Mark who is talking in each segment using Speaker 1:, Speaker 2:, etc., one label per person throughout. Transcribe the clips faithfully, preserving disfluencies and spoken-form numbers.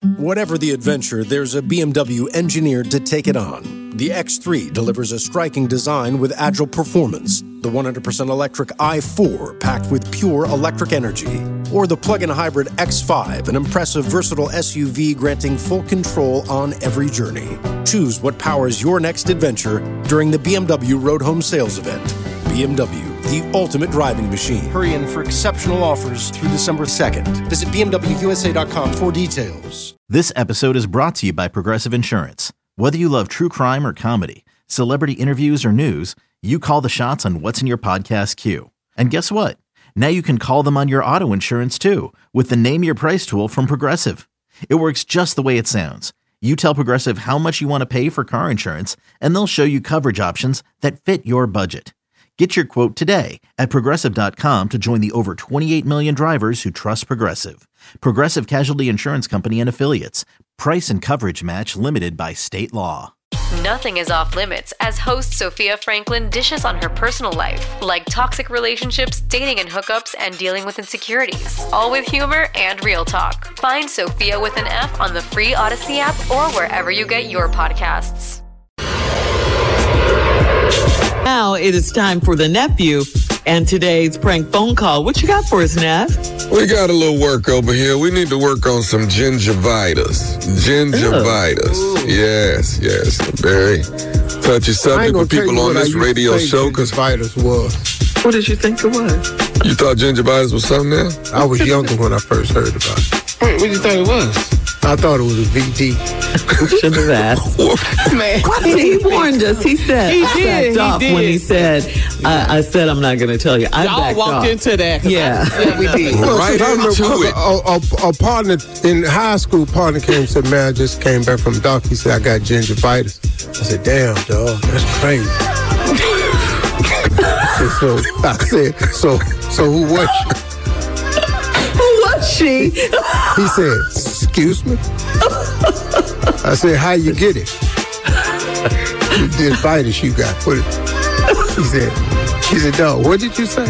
Speaker 1: Whatever the adventure, there's a B M W engineered to take it on. The X three delivers a striking design with agile performance. The one hundred percent electric i four packed with pure electric energy. Or the plug-in hybrid X five, an impressive versatile S U V granting full control on every journey. Choose what powers your next adventure during the B M W Road Home Sales Event. B M W, the ultimate driving machine. Hurry in for exceptional offers through December second. Visit B M W U S A dot com for details.
Speaker 2: This episode is brought to you by Progressive Insurance. Whether you love true crime or comedy, celebrity interviews or news, you call the shots on what's in your podcast queue. And guess what? Now you can call them on your auto insurance too with the Name Your Price tool from Progressive. It works just the way it sounds. You tell Progressive how much you want to pay for car insurance, and they'll show you coverage options that fit your budget. Get your quote today at Progressive dot com to join the over twenty-eight million drivers who trust Progressive. Progressive Casualty Insurance Company and Affiliates. Price and coverage match limited by state law.
Speaker 3: Nothing is off limits as host Sophia Franklin dishes on her personal life, like toxic relationships, dating and hookups, and dealing with insecurities. All with humor and real talk. Find Sophia with an F on the free Odyssey app or wherever you get your podcasts.
Speaker 4: Now it is time for the nephew and today's prank phone call. What you got for us, Neff?
Speaker 5: We got a little work over here. We need to work on some gingivitis. Gingivitis. Ooh. Yes, yes. Very touchy subject for people on this radio show.
Speaker 6: Gingivitis was.
Speaker 4: What did you think it was?
Speaker 5: You thought gingivitis was something else?
Speaker 6: I was younger when I first heard about it.
Speaker 5: What did you think it was?
Speaker 6: I thought it was a V T.
Speaker 4: Should have asked. Man, he warned us. He said,
Speaker 7: he
Speaker 4: I
Speaker 7: did,
Speaker 4: backed off
Speaker 7: he did.
Speaker 4: when he said, I, I said, I'm not going to tell you. I
Speaker 7: Y'all
Speaker 4: backed
Speaker 7: walked
Speaker 4: off.
Speaker 7: into that.
Speaker 4: Yeah.
Speaker 7: Yeah, we did.
Speaker 5: Right into it.
Speaker 6: A, a, a partner in high school, partner came and said, man, I just came back from the doctor. He said, I got gingivitis. I said, damn, dog, that's crazy. And so I said, so, so who was she?
Speaker 4: Who was she?
Speaker 6: He said, excuse me? I said, how you get it? This virus you got. Put it. He said, he said, dog, what did you say?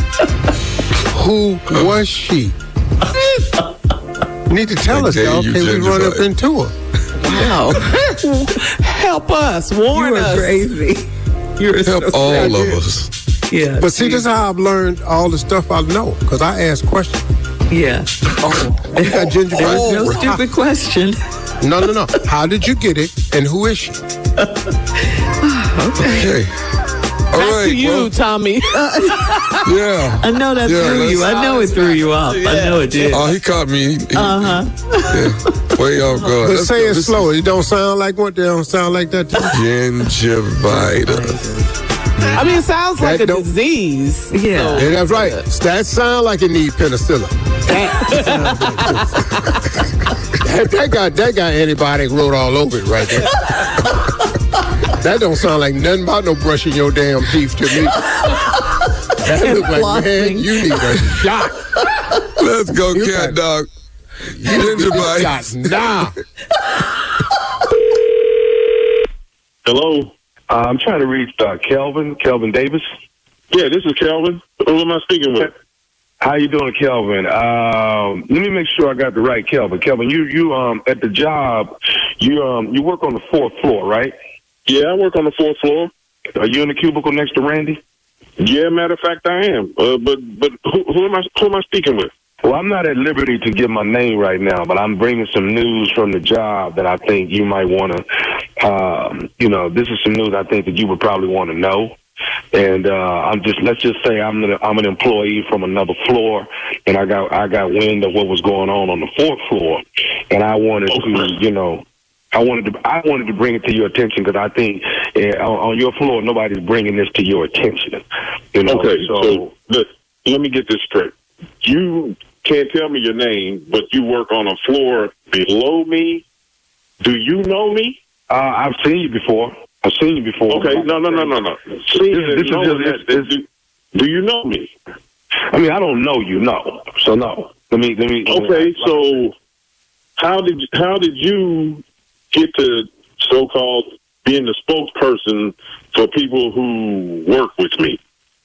Speaker 6: Who was she? Need to tell us, dog. Can we run up into her?
Speaker 4: Wow.
Speaker 7: Help us. Warn
Speaker 4: You are
Speaker 7: us.
Speaker 4: crazy. You're
Speaker 5: Help
Speaker 4: so
Speaker 5: all
Speaker 4: crazy.
Speaker 5: of us.
Speaker 4: Yeah.
Speaker 6: But see, this is how I've learned all the stuff I know, because I ask questions.
Speaker 4: Yeah.
Speaker 6: Oh, you got gingivitis?
Speaker 4: There's no stupid question.
Speaker 6: No, no, no. How did you get it, and who is she?
Speaker 4: Okay.
Speaker 5: Okay. All
Speaker 7: Back
Speaker 5: right.
Speaker 7: to you,
Speaker 5: well,
Speaker 7: Tommy.
Speaker 5: yeah.
Speaker 4: I know that
Speaker 5: Yeah,
Speaker 4: threw
Speaker 5: let's-
Speaker 4: you. I know it threw you off. I know it did.
Speaker 5: Oh, he caught me. He, he,
Speaker 4: Uh-huh.
Speaker 5: yeah. Way off guard.
Speaker 6: Let's say it slow. It don't sound like what? They don't sound like that to you?
Speaker 5: Gingivitis.
Speaker 7: I mean, it sounds like
Speaker 6: That
Speaker 7: a
Speaker 6: don't-
Speaker 7: disease.
Speaker 4: Yeah.
Speaker 6: Yeah, that's right. That sound like it need penicillin. that, that got that got antibiotic wrote all over it right there. That don't sound like nothing about no brushing your damn teeth to me. That
Speaker 4: And
Speaker 6: look like, man,
Speaker 4: flossing.
Speaker 6: you need a shot.
Speaker 5: Let's go,
Speaker 6: You
Speaker 5: cat
Speaker 6: got-
Speaker 5: dog.
Speaker 6: Gingivitis.
Speaker 5: Gingivitis.
Speaker 6: Now.
Speaker 8: Hello. Uh, I'm trying to reach uh, Kelvin, Kelvin Davis. Yeah, this is Kelvin. Who am I speaking with? How you doing, Kelvin? Um, let me make sure I got the right Kelvin. Kelvin, you you um at the job, you um you work on the fourth floor, right? Yeah, I work on the fourth floor. Are you in the cubicle next to Randy? Yeah, matter of fact, I am. Uh, but but who, who am I who am I speaking with? Well, I'm not at liberty to give my name right now, but I'm bringing some news from the job that I think you might want to, um, you know, this is some news I think that you would probably want to know. And uh, I'm just, let's just say I'm an, I'm an employee from another floor, and I got I got wind of what was going on on the fourth floor, and I wanted to, you know, I wanted to I wanted to bring it to your attention because I think uh, on, on your floor nobody's bringing this to your attention. You know,
Speaker 9: Okay,
Speaker 8: so,
Speaker 9: so look, let me get this straight. You can't tell me your name, but you work on a floor below me. Do you know me?
Speaker 8: uh, I've seen you before. I've seen you before.
Speaker 9: Okay, no, no, no, no, no. See,
Speaker 8: This- this is
Speaker 9: knowing
Speaker 8: just-
Speaker 9: that, do, do you know me?
Speaker 8: I mean, I don't know you, no. So no. Let me let me.
Speaker 9: Okay, so how did how did you get to so-called being the spokesperson for people who work with me?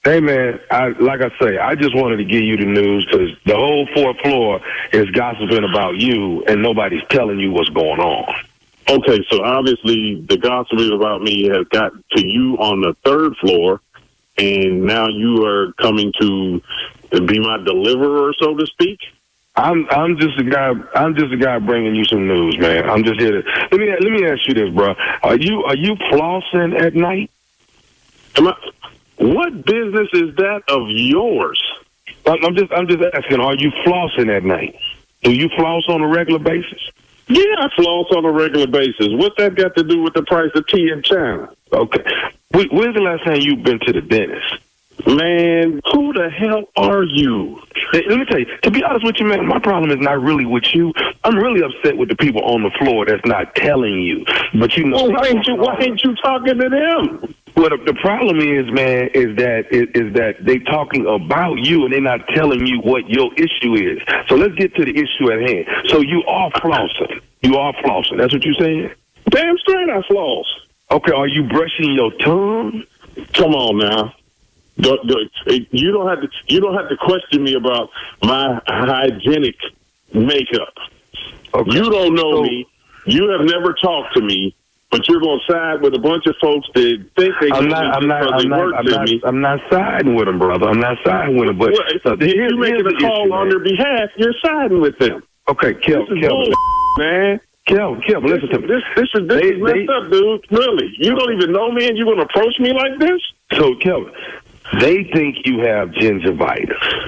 Speaker 8: Hey, man, I, like I say, I just wanted to give you the news because the whole fourth floor is gossiping about you and nobody's telling you what's going on.
Speaker 9: Okay, so obviously the gossiping about me has got to you on the third floor, and now you are coming to be my deliverer, so to speak?
Speaker 8: I'm I'm just a guy. I'm just a guy bringing you some news, man. I'm just here to let me let me ask you this, bro. Are you are you flossing at night?
Speaker 9: Am I, what business is that of yours?
Speaker 8: I'm just I'm just asking. Are you flossing at night? Do you floss on a regular basis?
Speaker 9: Yeah, I floss on a regular basis. What's that got to do with the price of tea in China?
Speaker 8: Okay. When's the last time you've been to the dentist?
Speaker 9: Man, who the hell are you?
Speaker 8: Hey, let me tell you, to be honest with you, man, my problem is not really with you. I'm really upset with the people on the floor that's not telling you. But you know,
Speaker 9: well, why ain't you why ain't you talking to them?
Speaker 8: Well, the, the problem is, man, is that is, is that they talking about you and they're not telling you what your issue is. So let's get to the issue at hand. So you are flossing. You are flossing. That's what you're saying?
Speaker 9: Damn straight I floss.
Speaker 8: Okay, are you brushing your tongue?
Speaker 9: Come on now. Don't, don't, you don't have to. You don't have to question me about my hygienic makeup. Okay. You don't know so, me. You have never talked to me, but you're going to side with a bunch of folks that think they
Speaker 8: I'm not. I'm not. I'm not. I'm not, I'm not siding with them, brother. I'm not siding with them. But
Speaker 9: well,
Speaker 8: so
Speaker 9: if you're making a call issue, on their behalf, you're siding with them.
Speaker 8: Okay, Kel,
Speaker 9: this is
Speaker 8: Kel,
Speaker 9: bull, man.
Speaker 8: Kel, Kel, listen to me.
Speaker 9: This, this is this
Speaker 8: they,
Speaker 9: is messed
Speaker 8: they,
Speaker 9: up, dude. Really, you don't even know me, and you're going to approach me like this?
Speaker 8: So, Kel. They think you have gingivitis.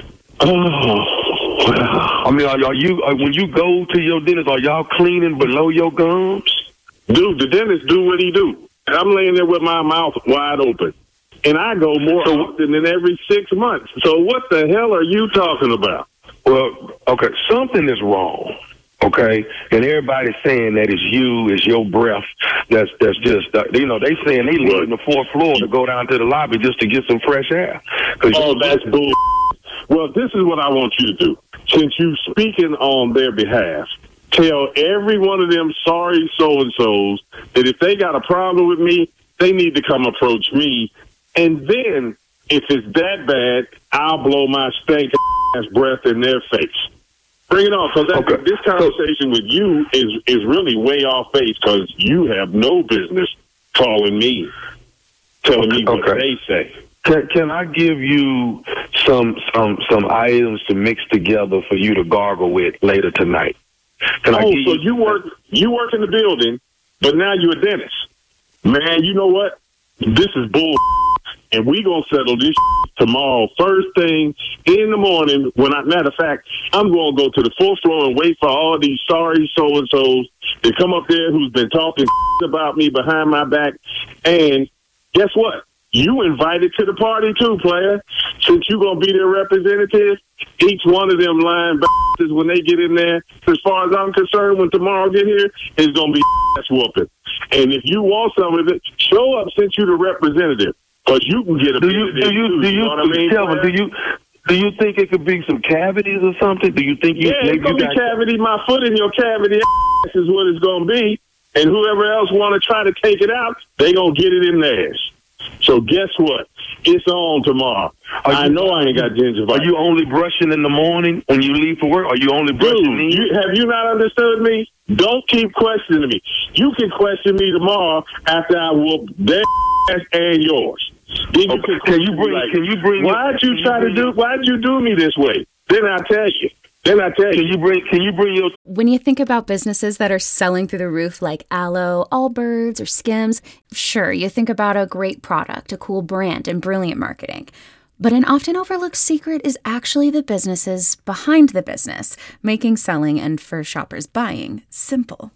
Speaker 9: Oh,
Speaker 8: I mean, are, are you are, when you go to your dentist? Are y'all cleaning below your gums?
Speaker 9: Dude, the dentist do what he do. I'm laying there with my mouth wide open, and I go more so, often than every six months. So what the hell are you talking about?
Speaker 8: Well, okay, something is wrong. Okay, and everybody's saying that it's you, it's your breath. That's that's just uh, you know they saying they leaving the fourth floor to go down to the lobby just to get some fresh air.
Speaker 9: Oh, that's bull. Well, this is what I want you to do. Since you speaking on their behalf, tell every one of them sorry so and so's that if they got a problem with me, they need to come approach me, and then if it's that bad, I'll blow my stank ass breath in their face. Bring it on, because okay. this conversation with you is is really way off base because you have no business calling me, telling me what okay. they say.
Speaker 8: Can, can I give you some some some items to mix together for you to gargle with later tonight? Can
Speaker 9: oh,
Speaker 8: I give
Speaker 9: so
Speaker 8: you,
Speaker 9: you work you work in the building, but now you're a dentist. Man, you know what? This is bull, and we gonna settle this tomorrow, first thing in the morning. When I, matter of fact, I'm going to go to the fourth floor and wait for all these sorry so-and-sos to come up there who's been talking about me behind my back. And guess what? You invited to the party too, player. Since you're going to be their representative, each one of them lying bastards when they get in there, as far as I'm concerned, when tomorrow get here, is going to be ass whooping. And if you want some of it, show up since you're the representative. Because you can get a
Speaker 8: do you, do you,
Speaker 9: too,
Speaker 8: do you,
Speaker 9: you know what I mean?
Speaker 8: Kelvin, do you, do you think it could be some cavities or something? Do you think you?
Speaker 9: Yeah, it's gonna be cavity. My foot in your cavity is what it's gonna be, and whoever else want to try to take it out, they gonna get it in theirs. So guess what? It's on tomorrow. Are I you, know I ain't got gingivitis.
Speaker 8: Are you only brushing in the morning when you leave for work? Are you only brushing?
Speaker 9: Dude, you, have you not understood me? Don't keep questioning me. You can question me tomorrow after I whoop their ass and yours. Then you
Speaker 8: okay.
Speaker 9: can,
Speaker 8: can you bring?
Speaker 9: like,
Speaker 8: can you bring?
Speaker 9: Why'd you
Speaker 8: your,
Speaker 9: try you to do? Why'd you do me this way? Then I tell you. Then I tell you.
Speaker 8: Can you bring? Can you bring your?
Speaker 10: When you think about businesses that are selling through the roof, like Aloe, Allbirds, or Skims, sure, you think about a great product, a cool brand, and brilliant marketing. But an often overlooked secret is actually the businesses behind the business, making selling and for shoppers buying simple.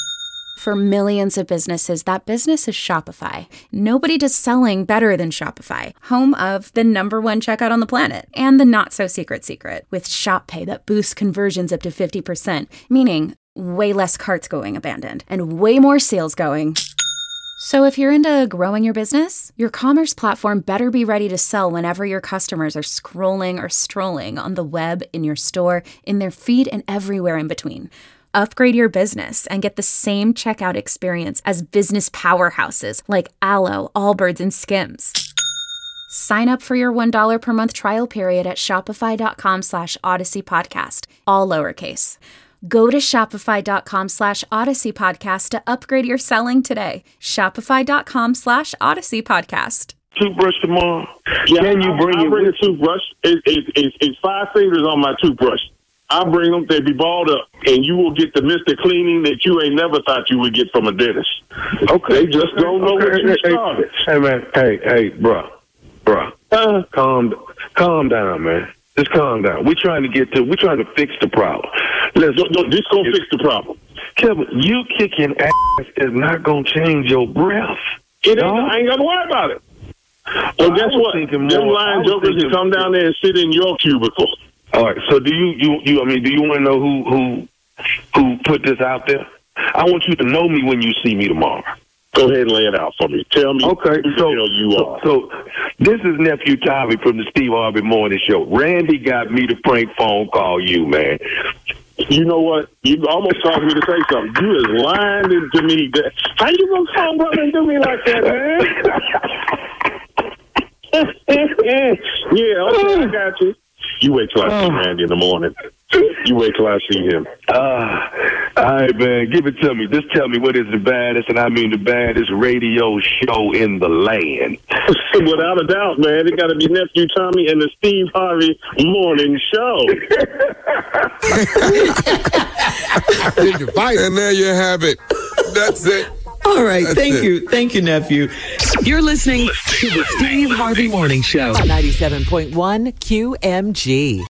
Speaker 10: For millions of businesses, that business is Shopify. Nobody does selling better than Shopify, home of the number one checkout on the planet and the not-so-secret secret with Shop Pay that boosts conversions up to fifty percent, meaning way less carts going abandoned and way more sales going. So if you're into growing your business, your commerce platform better be ready to sell whenever your customers are scrolling or strolling on the web, in your store, in their feed, and everywhere in between. Upgrade your business and get the same checkout experience as business powerhouses like Aloe, Allbirds, and Skims. Sign up for your one dollar per month trial period at shopify.com slash Odyssey Podcast, all lowercase. Go to shopify.com slash Odyssey Podcast to upgrade your selling today. Shopify.com slash Odyssey Podcast.
Speaker 8: Toothbrush tomorrow? Yeah, Can you bring, I, I bring a toothbrush? It, it, it, it's five fingers on my toothbrush. I bring them, they be balled up, and you will get the Mister Cleaning that you ain't never thought you would get from a dentist. Okay. They just okay. don't know okay. what you started. Hey, man. Hey, hey, bro. Bro. Uh, calm, calm down, man. Just calm down. We're trying to get to, we're trying to fix the problem. Let's, no, no, this gonna fix the problem. Kevin, you kicking ass is not gonna change your breath. It no? ain't, I ain't gonna worry about it. Well, well guess what? Them lying jokers can come down there and sit in your cubicle. All right. So do you, you, you? I mean, do you want to know who, who, who put this out there? I want you to know me when you see me tomorrow. Go ahead and lay it out for me. Tell me okay, who so, the hell you so, are. So this is Nephew Tommy from the Steve Harvey Morning Show. Randy got me to prank phone call you, man. You know what? You almost caused me to say something. You is lying to me. That, how you gonna come brother and do me like that, man? Yeah, okay, I got you. You wait till I see Randy in the morning. You wait till I see him. Uh, all right, man. Give it to me. Just tell me what is the baddest, and I mean the baddest radio show in the land. Without a doubt, man. It got to be Nephew Tommy and the Steve Harvey Morning Show.
Speaker 5: And there you have it. That's it.
Speaker 4: All right.
Speaker 5: That's
Speaker 4: thank
Speaker 5: it.
Speaker 4: you. Thank you, nephew. You're listening to the Steve Harvey Morning Show.
Speaker 11: ninety-seven point one Q M G.